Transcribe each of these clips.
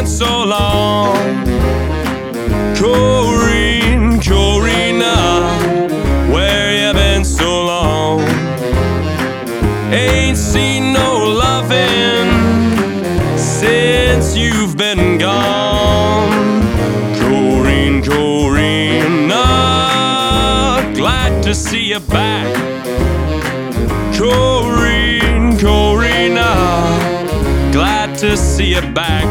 been so long. Corrine, Corina, where you been so long? Ain't seen no loving since you've been gone. Corrine, Corina, glad to see you back. Corrine, Corina, glad to see you back.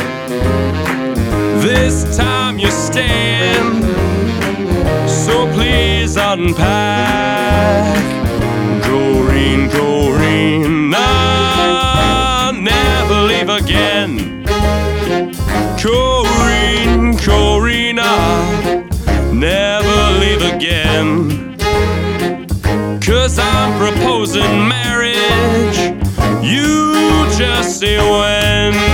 This time you stand, so please unpack. Corrine, Corina, never leave again. Corrine, Corina, never leave again. 'Cause I'm proposing marriage, you just say when.